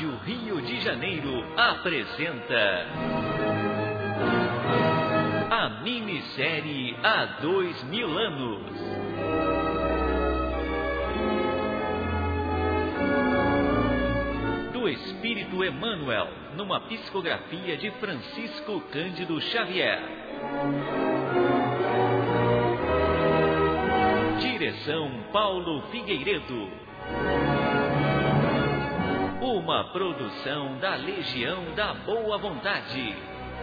Rádio Rio de Janeiro apresenta a minissérie Há 2000 anos. Do Espírito Emmanuel, numa psicografia de Francisco Cândido Xavier. Direção Paulo Figueiredo. Uma produção da Legião da Boa Vontade.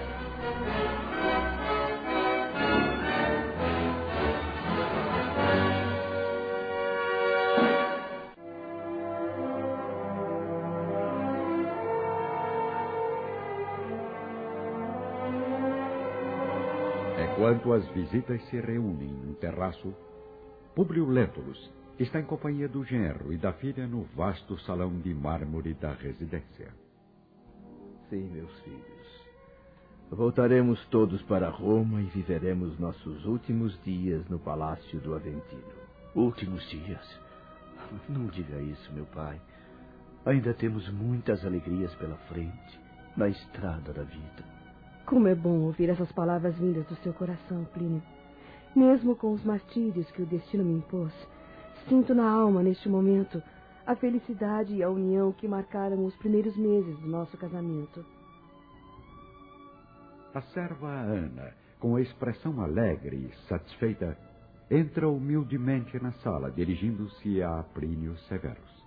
Enquanto as visitas se reúnem no terraço, Públio Lentulus está em companhia do genro e da filha no vasto salão de mármore da residência. Sim, meus filhos. Voltaremos todos para Roma e viveremos nossos últimos dias no Palácio do Aventino. Últimos dias? Não diga isso, meu pai. Ainda temos muitas alegrias pela frente, na estrada da vida. Como é bom ouvir essas palavras vindas do seu coração, Plínio. Mesmo com os martírios que o destino me impôs, sinto na alma, neste momento, a felicidade e a união que marcaram os primeiros meses do nosso casamento. A serva Ana, com a expressão alegre e satisfeita, entra humildemente na sala, dirigindo-se a Plínio Severus.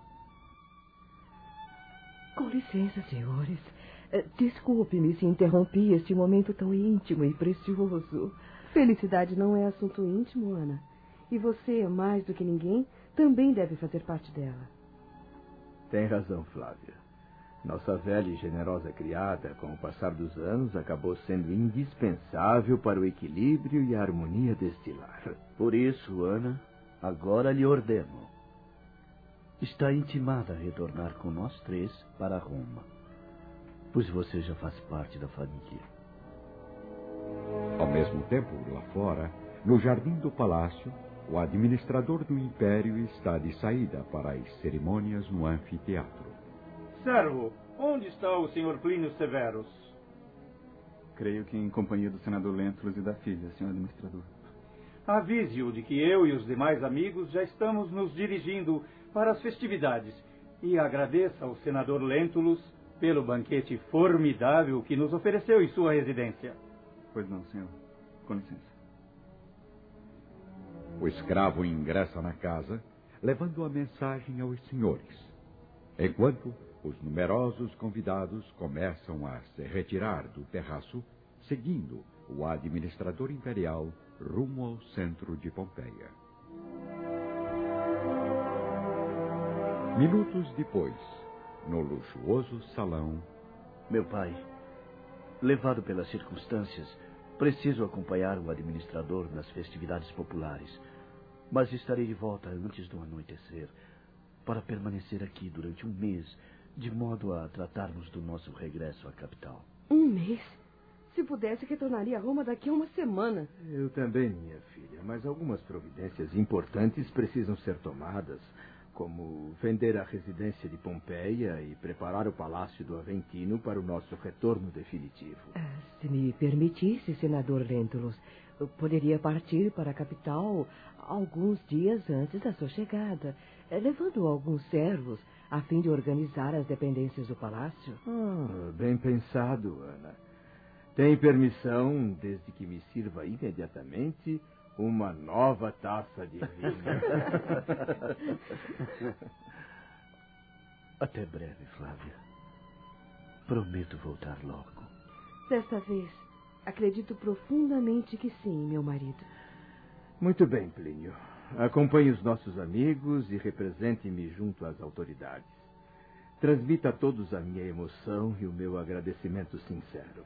Com licença, senhores. Desculpe-me se interrompi este momento tão íntimo e precioso. Felicidade não é assunto íntimo, Ana. E você, mais do que ninguém, também deve fazer parte dela. Tem razão, Flávia. Nossa velha e generosa criada, com o passar dos anos, acabou sendo indispensável para o equilíbrio e a harmonia deste lar. Por isso, Ana, agora lhe ordeno. Está intimada a retornar com nós três para Roma, pois você já faz parte da família. Ao mesmo tempo, lá fora, no jardim do palácio, o administrador do império está de saída para as cerimônias no anfiteatro. Servo, onde está o senhor Plínio Severus? Creio que em companhia do senador Lentulus e da filha, senhor administrador. Avise-o de que eu e os demais amigos já estamos nos dirigindo para as festividades e agradeça ao senador Lentulus pelo banquete formidável que nos ofereceu em sua residência. Pois não, senhor. Com licença. O escravo ingressa na casa, levando a mensagem aos senhores, enquanto os numerosos convidados começam a se retirar do terraço, seguindo o administrador imperial rumo ao centro de Pompeia. Minutos depois, no luxuoso salão... Meu pai, levado pelas circunstâncias, preciso acompanhar o administrador nas festividades populares, mas estarei de volta antes do anoitecer, para permanecer aqui durante um mês, de modo a tratarmos do nosso regresso à capital. Um mês? Se pudesse, retornaria a Roma daqui a uma semana. Eu também, minha filha, mas algumas providências importantes precisam ser tomadas, como vender a residência de Pompeia e preparar o Palácio do Aventino para o nosso retorno definitivo. Se me permitisse, senador Lentulus, eu poderia partir para a capital alguns dias antes da sua chegada, levando alguns servos a fim de organizar as dependências do palácio. Bem pensado, Ana. Tem permissão, desde que me sirva imediatamente uma nova taça de vinho. Até breve, Flávia. Prometo voltar logo. Desta vez, acredito profundamente que sim, meu marido. Muito bem, Plínio. Acompanhe os nossos amigos e represente-me junto às autoridades. Transmita a todos a minha emoção e o meu agradecimento sincero.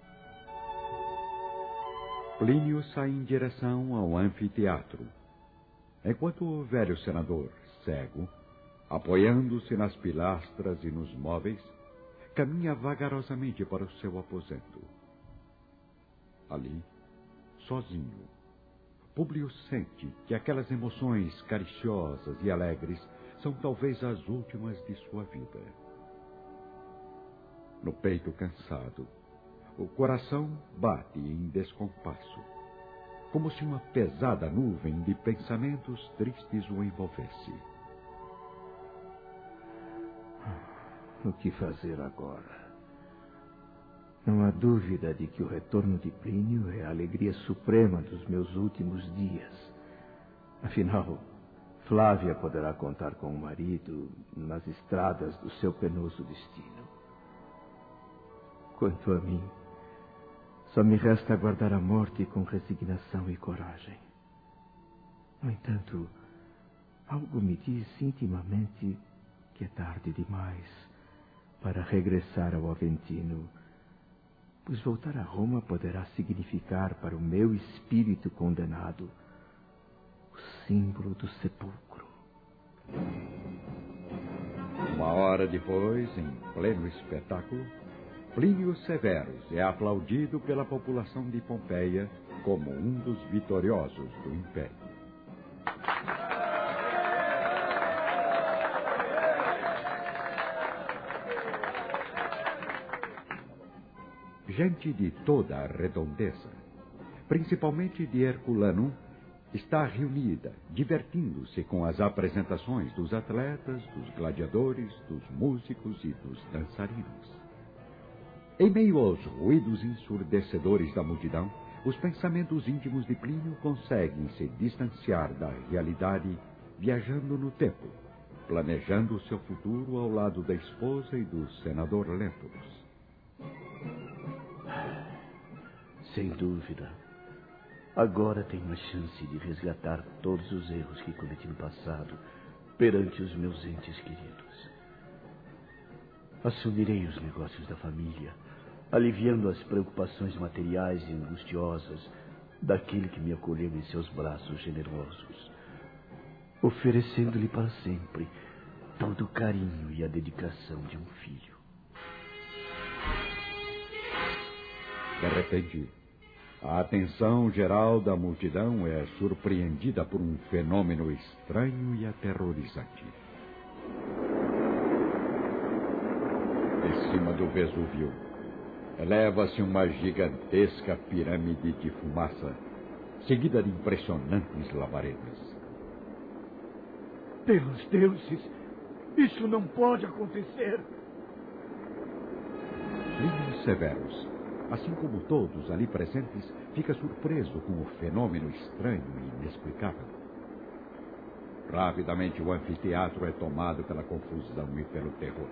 Plínio sai em direção ao anfiteatro, enquanto o velho senador, cego, apoiando-se nas pilastras e nos móveis, caminha vagarosamente para o seu aposento. Ali, sozinho, Públio sente que aquelas emoções cariciosas e alegres são talvez as últimas de sua vida. no peito cansado, o coração bate em descompasso, como se uma pesada nuvem de pensamentos tristes o envolvesse. O que fazer agora? Não há dúvida de que o retorno de Plínio é a alegria suprema dos meus últimos dias. Afinal, Flávia poderá contar com o marido nas estradas do seu penoso destino. Quanto a mim, só me resta aguardar a morte com resignação e coragem. No entanto, algo me diz intimamente que é tarde demais para regressar ao Aventino, pois voltar a Roma poderá significar para o meu espírito condenado o símbolo do sepulcro. Uma hora depois, em pleno espetáculo, Plínio Severus é aplaudido pela população de Pompeia como um dos vitoriosos do Império. Gente de toda a redondeza, principalmente de Herculanum, está reunida, divertindo-se com as apresentações dos atletas, dos gladiadores, dos músicos e dos dançarinos. Em meio aos ruídos ensurdecedores da multidão, os pensamentos íntimos de Plínio conseguem se distanciar da realidade, viajando no tempo, planejando o seu futuro ao lado da esposa e do senador Lentulus. Sem dúvida. Agora tenho a chance de resgatar todos os erros que cometi no passado perante os meus entes queridos. Assumirei os negócios da família, aliviando as preocupações materiais e angustiosas daquele que me acolheu em seus braços generosos, oferecendo-lhe para sempre todo o carinho e a dedicação de um filho. De repente, a atenção geral da multidão é surpreendida por um fenômeno estranho e aterrorizante. De cima do Vesúvio, eleva-se uma gigantesca pirâmide de fumaça, seguida de impressionantes labaredas. Pelos deuses, isso não pode acontecer. Plínio Severus, assim como todos ali presentes, fica surpreso com o fenômeno estranho e inexplicável. Rapidamente o anfiteatro é tomado pela confusão e pelo terror.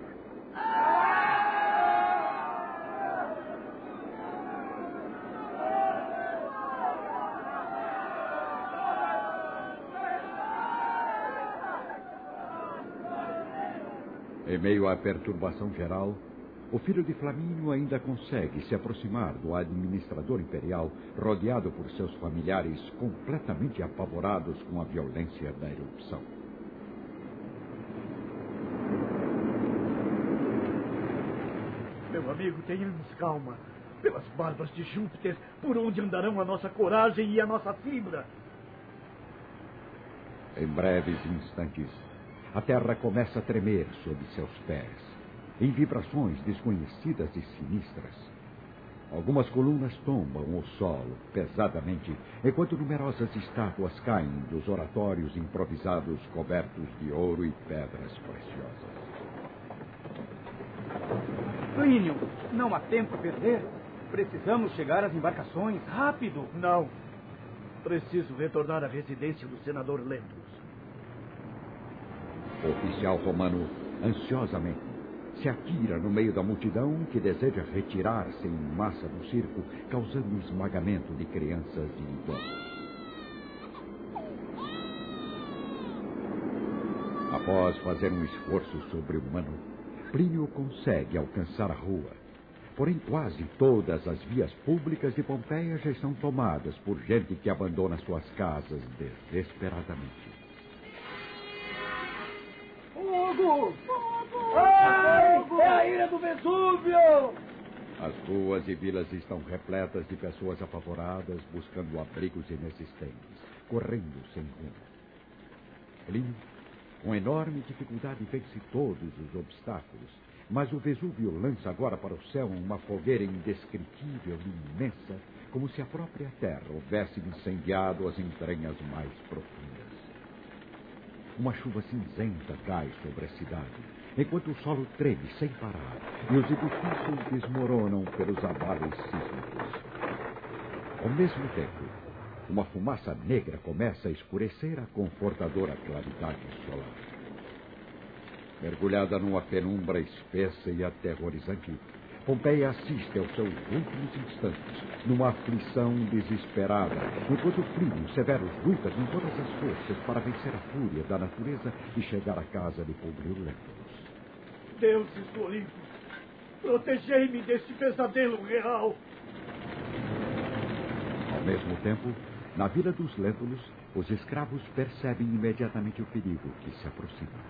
Em meio à perturbação geral, o filho de Flamínio ainda consegue se aproximar do administrador imperial, rodeado por seus familiares completamente apavorados com a violência da erupção. Meu amigo, tenhamos calma. Pelas barbas de Júpiter, por onde andarão a nossa coragem e a nossa fibra? Em breves instantes, a terra começa a tremer sob seus pés, em vibrações desconhecidas e sinistras. Algumas colunas tombam o solo pesadamente, enquanto numerosas estátuas caem dos oratórios improvisados cobertos de ouro e pedras preciosas. Plínio, não há tempo a perder. Precisamos chegar às embarcações, rápido. Não. Preciso retornar à residência do senador Lentulus. O oficial romano, ansiosamente, se atira no meio da multidão que deseja retirar-se em massa do circo, causando esmagamento de crianças e idosos. Após fazer um esforço sobre-humano, Plínio consegue alcançar a rua. Porém, quase todas as vias públicas de Pompeia já estão tomadas por gente que abandona suas casas desesperadamente. Fogo! Ai, é a ira do Vesúvio! As ruas e vilas estão repletas de pessoas apavoradas, buscando abrigos inexistentes, correndo sem rumo. Plínio, Com enorme dificuldade vence todos os obstáculos, mas o Vesúvio lança agora para o céu uma fogueira indescritível e imensa, como se a própria terra houvesse incendiado as entranhas mais profundas. Uma chuva cinzenta cai sobre a cidade, enquanto o solo treme sem parar e os edifícios desmoronam pelos abalos sísmicos. Ao mesmo tempo, uma fumaça negra começa a escurecer a confortadora claridade solar. Mergulhada numa penumbra espessa e aterrorizante, Pompeia assiste aos seus últimos instantes, numa aflição desesperada, enquanto Plínio Severus luta com todas as forças para vencer a fúria da natureza e chegar à casa de Públio Lentulus. Deuses do Olimpo, protegei-me deste pesadelo real. Ao mesmo tempo, na vila dos Lentulus, os escravos percebem imediatamente o perigo que se aproxima.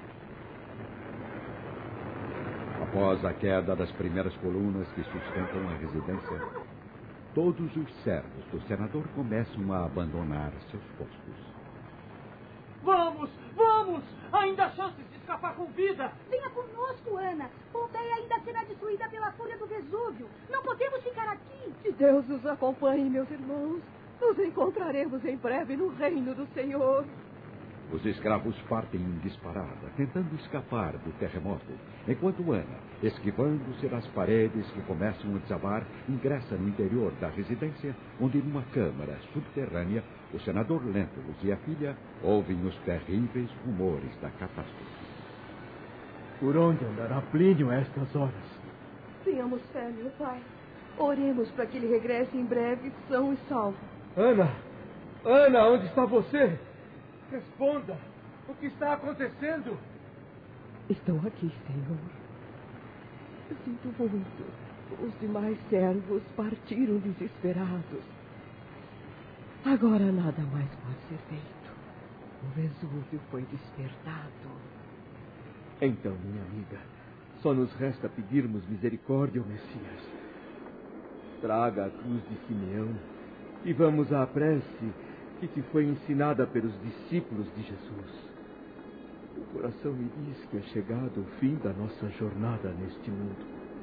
Após a queda das primeiras colunas que sustentam a residência, todos os servos do senador começam a abandonar seus postos. Vamos, vamos! Ainda há chances de escapar com vida! Venha conosco, Ana. Pompeia ainda será destruída pela fúria do Vesúvio. Não podemos ficar aqui. Que Deus nos acompanhe, meus irmãos. Nos encontraremos em breve no reino do Senhor. Os escravos partem em disparada, tentando escapar do terremoto, enquanto Ana, esquivando-se das paredes que começam a desabar, ingressa no interior da residência, onde numa câmara subterrânea, o senador Lentulus e a filha ouvem os terríveis rumores da catástrofe. Por onde andará Plínio a estas horas? Tenhamos fé, meu pai. Oremos para que ele regresse em breve, são e salvo. Ana! Ana, onde está você? Responda! O que está acontecendo? Estou aqui, Senhor. Eu sinto muito. Os demais servos partiram desesperados. Agora nada mais pode ser feito. O Vesúvio foi despertado. Então, minha amiga, só nos resta pedirmos misericórdia ao Messias. Traga a cruz de Simeão e vamos à prece que te foi ensinada pelos discípulos de Jesus. O coração me diz que é chegado o fim da nossa jornada neste mundo.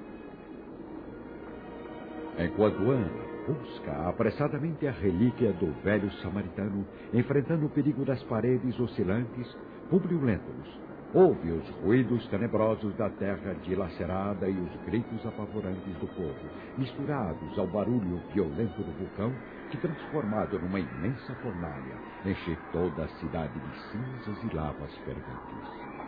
Enquanto Ana busca apressadamente a relíquia do velho samaritano, enfrentando o perigo das paredes oscilantes, Públio Lentulus ouve os ruídos tenebrosos da terra dilacerada e os gritos apavorantes do povo, misturados ao barulho violento do vulcão, que, transformado numa imensa fornalha, enche toda a cidade de cinzas e lavas ferventes.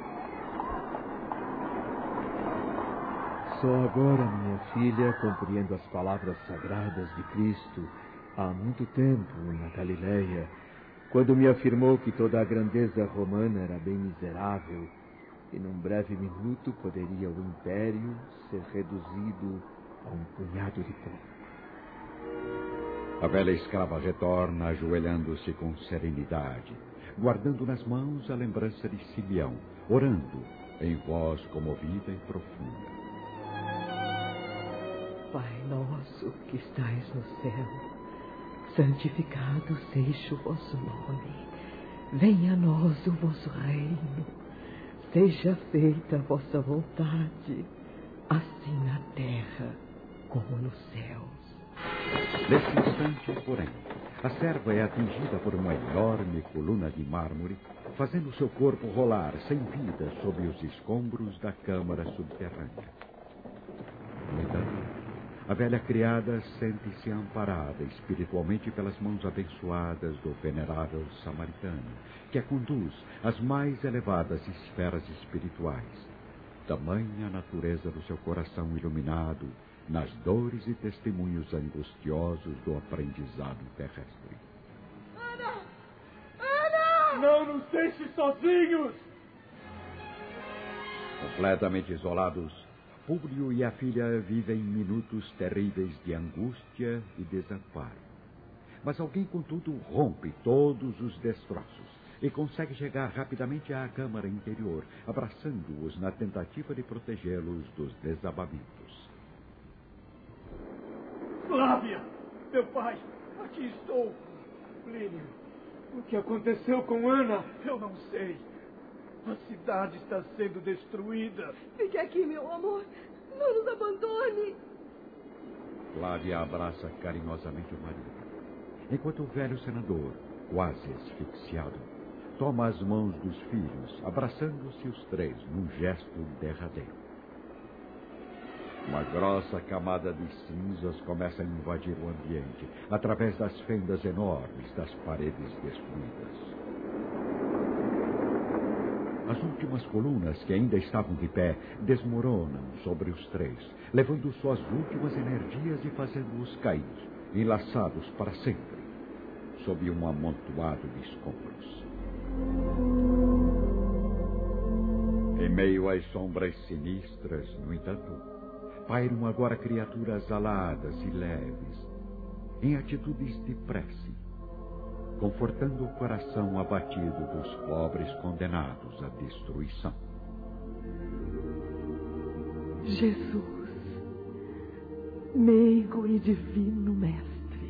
Só agora, minha filha, compreendo as palavras sagradas de Cristo, há muito tempo, na Galileia, quando me afirmou que toda a grandeza romana era bem miserável e num breve minuto poderia o império ser reduzido a um punhado de pó. A velha escrava retorna, ajoelhando-se com serenidade, guardando nas mãos a lembrança de Simeão, orando em voz comovida e profunda. Pai nosso que estais no céu, santificado seja o vosso nome. Venha a nós o vosso reino. Seja feita a vossa vontade, assim na terra como nos céus. Nesse instante, porém, a serva é atingida por uma enorme coluna de mármore, fazendo seu corpo rolar sem vida sob os escombros da câmara subterrânea. No entanto, a velha criada sente-se amparada espiritualmente pelas mãos abençoadas do venerável samaritano, que a conduz às mais elevadas esferas espirituais. Tamanha a natureza do seu coração iluminado nas dores e testemunhos angustiosos do aprendizado terrestre. Ana! Ana! Não nos deixe sozinhos! Completamente isolados, Públio e a filha vivem minutos terríveis de angústia e desamparo. Mas alguém, contudo, rompe todos os destroços e consegue chegar rapidamente à câmara interior, abraçando-os na tentativa de protegê-los dos desabamentos. Flávia! Meu pai! Aqui estou! Plínio! O que aconteceu com Ana? Eu não sei. A cidade está sendo destruída. Fique aqui, meu amor. Não nos abandone. Flávia abraça carinhosamente o marido, enquanto o velho senador, quase asfixiado, toma as mãos dos filhos, abraçando-se os três num gesto derradeiro. Uma grossa camada de cinzas começa a invadir o ambiente, através das fendas enormes das paredes destruídas. As últimas colunas que ainda estavam de pé desmoronam sobre os três, levando suas últimas energias e fazendo-os cair, enlaçados para sempre, sob um amontoado de escombros. Em meio às sombras sinistras, no entanto, pairam agora criaturas aladas e leves, em atitudes de prece, confortando o coração abatido dos pobres condenados à destruição. Jesus, meigo e divino mestre.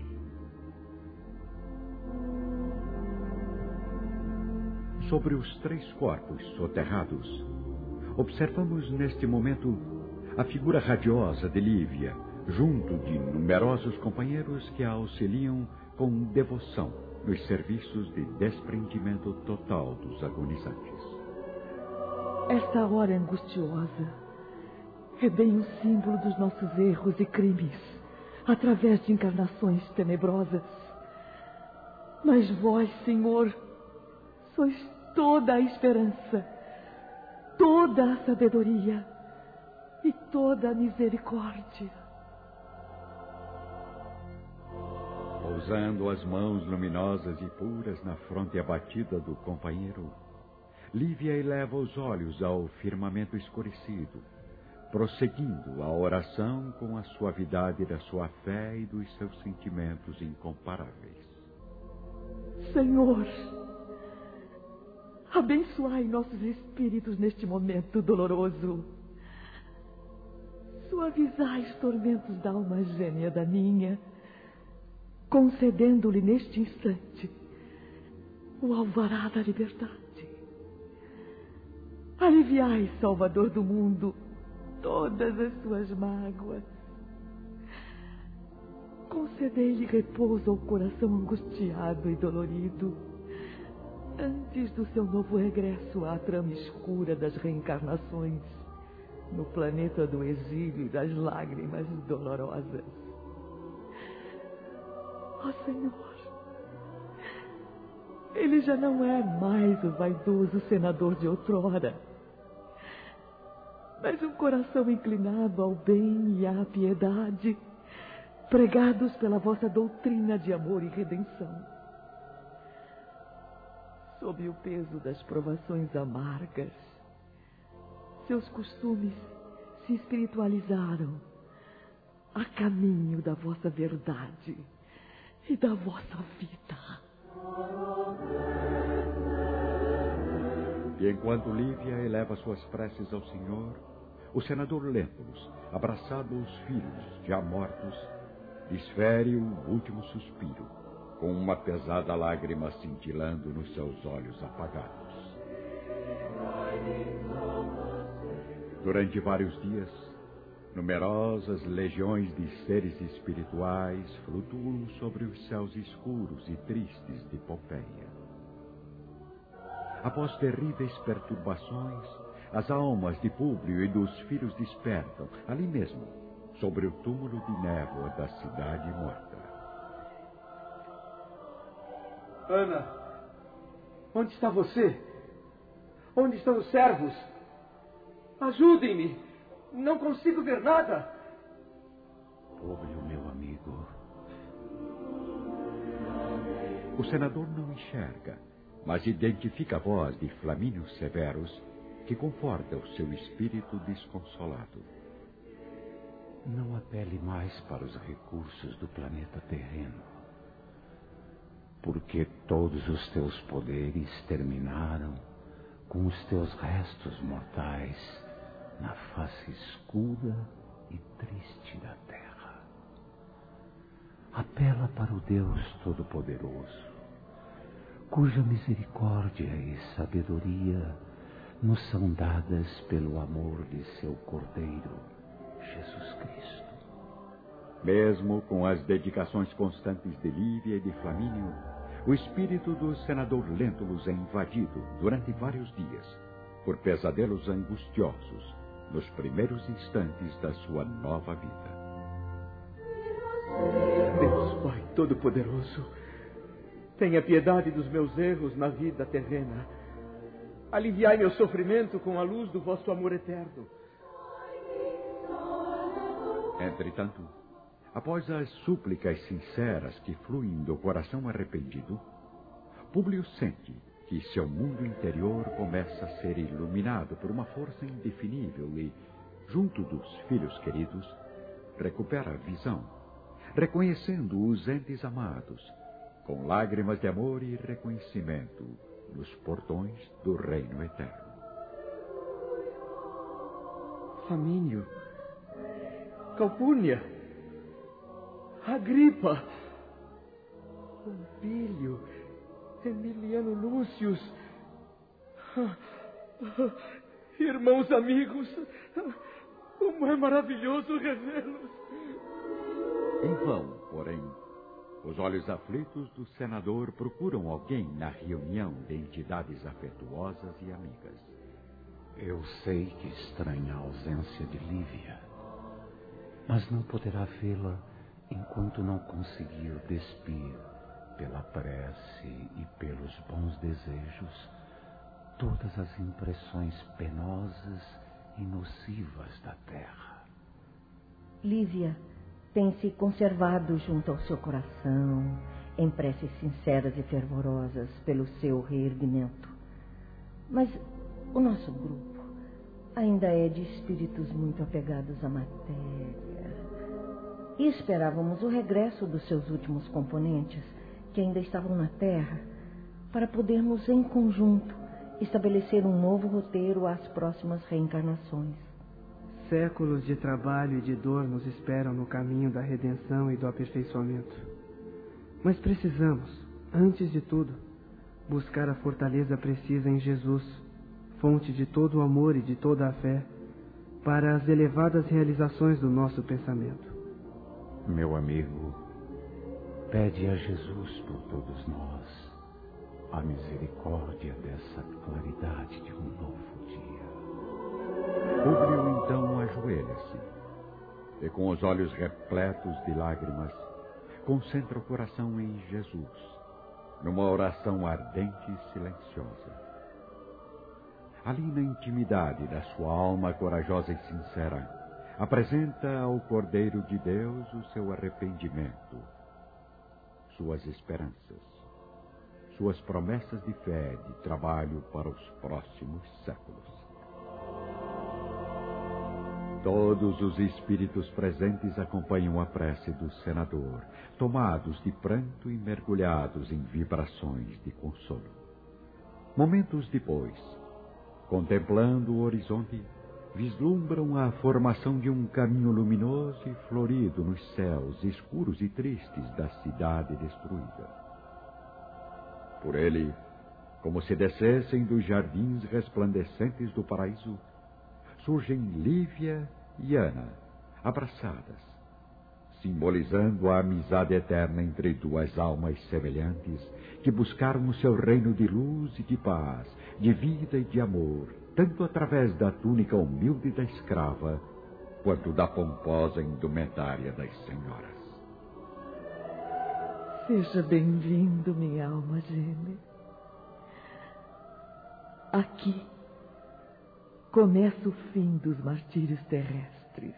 Sobre os três corpos soterrados, observamos neste momento a figura radiosa de Lívia, junto de numerosos companheiros que a auxiliam com devoção nos serviços de desprendimento total dos agonizantes. Esta hora angustiosa é bem o símbolo dos nossos erros e crimes, através de encarnações tenebrosas. Mas vós, Senhor, sois toda a esperança, toda a sabedoria e toda a misericórdia. Pousando as mãos luminosas e puras na fronte abatida do companheiro, Lívia eleva os olhos ao firmamento escurecido, prosseguindo a oração com a suavidade da sua fé e dos seus sentimentos incomparáveis. Senhor, abençoai nossos espíritos neste momento doloroso. Suavizai os tormentos da alma gêmea da minha, concedendo-lhe neste instante o alvará da liberdade. Aliviai, Salvador do mundo, todas as suas mágoas. Concedei-lhe repouso ao coração angustiado e dolorido, antes do seu novo regresso à trama escura das reencarnações, no planeta do exílio e das lágrimas dolorosas. Ó Senhor, ele já não é mais o vaidoso senador de outrora, mas um coração inclinado ao bem e à piedade, pregados pela vossa doutrina de amor e redenção. Sob o peso das provações amargas, seus costumes se espiritualizaram a caminho da vossa verdade e da vossa vida. E enquanto Lívia eleva suas preces ao Senhor, o senador Lentulus, abraçado aos filhos já mortos, desfere o último suspiro, com uma pesada lágrima cintilando nos seus olhos apagados. Durante vários dias, numerosas legiões de seres espirituais flutuam sobre os céus escuros e tristes de Pompeia. Após terríveis perturbações, as almas de Públio e dos filhos despertam, ali mesmo, sobre o túmulo de névoa da cidade morta. Ana, onde está você? Onde estão os servos? Ajudem-me! Não consigo ver nada! Públio, meu amigo. O senador não enxerga, mas identifica a voz de Flamínio Severus, que conforta o seu espírito desconsolado. Não apele mais para os recursos do planeta terreno, porque todos os teus poderes terminaram com os teus restos mortais na face escura e triste da terra. Apela para o Deus Todo-Poderoso, cuja misericórdia e sabedoria nos são dadas pelo amor de seu Cordeiro, Jesus Cristo. Mesmo com as dedicações constantes de Lívia e de Flamínio, o espírito do senador Lentulus é invadido durante vários dias por pesadelos angustiosos nos primeiros instantes da sua nova vida. Deus Pai Todo-Poderoso, tenha piedade dos meus erros na vida terrena. Aliviai meu sofrimento com a luz do vosso amor eterno. Entretanto, após as súplicas sinceras que fluem do coração arrependido, Públio sente que seu mundo interior começa a ser iluminado por uma força indefinível e, junto dos filhos queridos, recupera a visão, reconhecendo os entes amados, com lágrimas de amor e reconhecimento nos portões do reino eterno. Flamínio, Calpurnia, Agripa, Pompílio, Emiliano Lúcius, irmãos amigos, como é maravilhoso revê-los. Em vão, porém, os olhos aflitos do senador procuram alguém na reunião de entidades afetuosas e amigas. Eu sei que estranha a ausência de Lívia, mas não poderá vê-la enquanto não conseguir despir, pela prece e pelos bons desejos, todas as impressões penosas e nocivas da terra. Lívia tem se conservado junto ao seu coração, em preces sinceras e fervorosas pelo seu reerguimento. Mas o nosso grupo ainda é de espíritos muito apegados à matéria. E esperávamos o regresso dos seus últimos componentes, que ainda estavam na Terra, para podermos, em conjunto, estabelecer um novo roteiro às próximas reencarnações. Séculos de trabalho e de dor nos esperam no caminho da redenção e do aperfeiçoamento. Mas precisamos, antes de tudo, buscar a fortaleza precisa em Jesus, fonte de todo o amor e de toda a fé, para as elevadas realizações do nosso pensamento. Meu amigo, pede a Jesus por todos nós a misericórdia dessa claridade de um novo dia. Públio então ajoelha-se e, com os olhos repletos de lágrimas, concentra o coração em Jesus, numa oração ardente e silenciosa. Ali na intimidade da sua alma corajosa e sincera, apresenta ao Cordeiro de Deus o seu arrependimento, suas esperanças, suas promessas de fé e de trabalho para os próximos séculos. Todos os espíritos presentes acompanham a prece do senador, tomados de pranto e mergulhados em vibrações de consolo. Momentos depois, contemplando o horizonte, vislumbram a formação de um caminho luminoso e florido nos céus escuros e tristes da cidade destruída. Por ele, como se descessem dos jardins resplandecentes do paraíso, surgem Lívia e Ana, abraçadas, simbolizando a amizade eterna entre duas almas semelhantes que buscaram o seu reino de luz e de paz, de vida e de amor, tanto através da túnica humilde da escrava, quanto da pomposa indumentária das senhoras. Seja bem-vindo, minha alma gêmea. Aqui começa o fim dos martírios terrestres.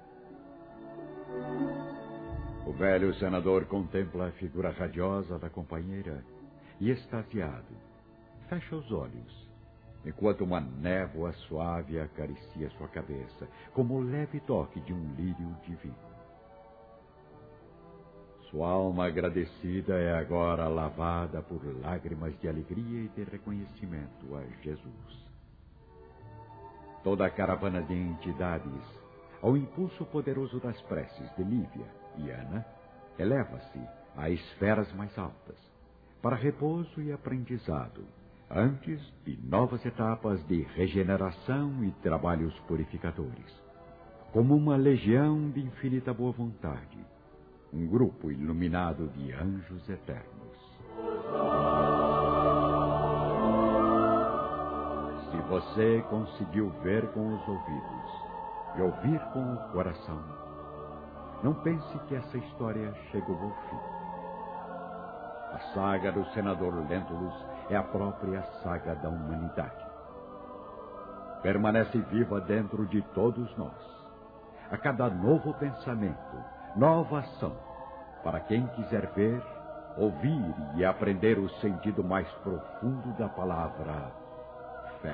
O velho senador contempla a figura radiosa da companheira e, extasiado, fecha os olhos, enquanto uma névoa suave acaricia sua cabeça, como o leve toque de um lírio divino. Sua alma agradecida é agora lavada por lágrimas de alegria e de reconhecimento a Jesus. Toda a caravana de entidades, ao impulso poderoso das preces de Lívia e Ana, eleva-se a esferas mais altas, para repouso e aprendizado, antes de novas etapas de regeneração e trabalhos purificadores, como uma legião de infinita boa vontade, um grupo iluminado de anjos eternos. Se você conseguiu ver com os ouvidos e ouvir com o coração, não pense que essa história chegou ao fim. A saga do senador Lentulus é a própria saga da humanidade. Permanece viva dentro de todos nós. A cada novo pensamento, nova ação, para quem quiser ver, ouvir e aprender o sentido mais profundo da palavra fé.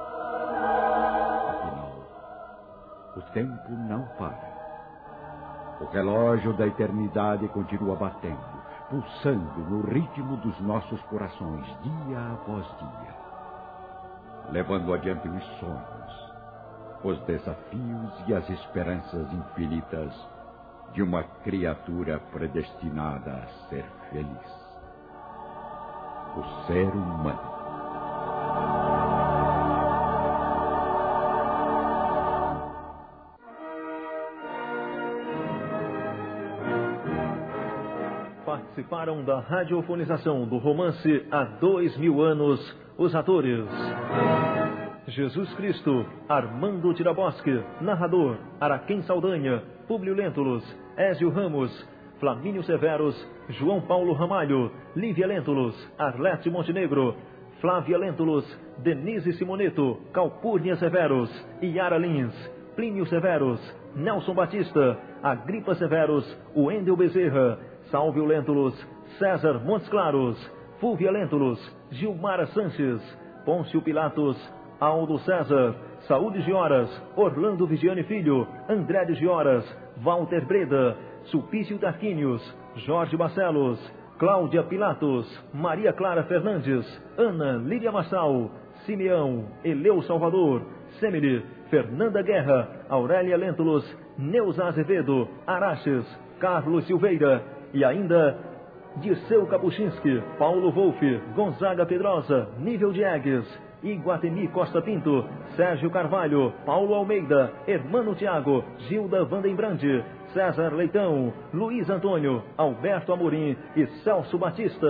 Afinal, o tempo não para. O relógio da eternidade continua batendo, pulsando no ritmo dos nossos corações, dia após dia, levando adiante os sonhos, os desafios e as esperanças infinitas de uma criatura predestinada a ser feliz. O ser humano. Participaram da radiofonização do romance há 2000 anos os atores: Jesus Cristo, Armando Tiraboschi, narrador, Araquém Saldanha, Públio Lentulus, Ézio Ramos, Flamínio Severus, João Paulo Ramalho, Lívia Lentulus, Arlete Montenegro, Flávia Lentulus, Denise Simoneto, Calpurnia Severus, Yara Lins, Plínio Severus, Nelson Batista, Agripa Severus, Wendel Bezerra, Salvio Lentulus, César Montes Claros, Fúvia Lentulus, Gilmara Sanches, Pôncio Pilatos, Aldo César, Saúde Gioras, Orlando Vigiane Filho, André de Gioras, Walter Breda, Sulpício Tarquínios, Jorge Barcelos, Cláudia Pilatos, Maria Clara Fernandes, Ana Lídia Massal, Simeão, Eleu Salvador, Semile, Fernanda Guerra, Aurélia Lentulus, Neuza Azevedo, Araches, Carlos Silveira e ainda Dirceu Kapuchinski, Paulo Wolff, Gonzaga Pedrosa, Nível Diegues, Iguatemi Costa Pinto, Sérgio Carvalho, Paulo Almeida, Hermano Tiago, Gilda Vandenbrande, César Leitão, Luiz Antônio, Alberto Amorim e Celso Batista.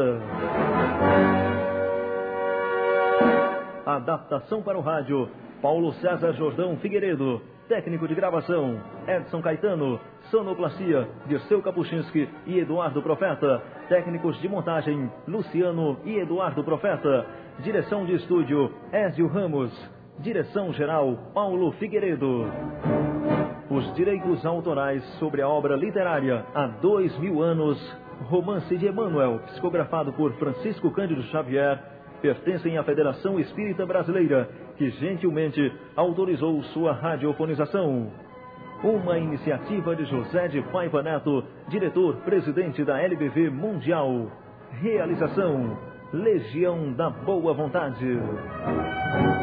Adaptação para o rádio, Paulo César Jordão Figueiredo. Técnico de gravação, Edson Caetano. Sonoplastia, Dirceu Kapuchinski e Eduardo Profeta. Técnicos de montagem, Luciano e Eduardo Profeta. Direção de estúdio, Ézio Ramos. Direção-geral, Paulo Figueiredo. Os direitos autorais sobre a obra literária há 2000 anos, Romance de Emmanuel, psicografado por Francisco Cândido Xavier, pertencem à Federação Espírita Brasileira, que gentilmente autorizou sua radiofonização. Uma iniciativa de José de Paiva Neto, diretor-presidente da LBV Mundial. Realização: Legião da Boa Vontade.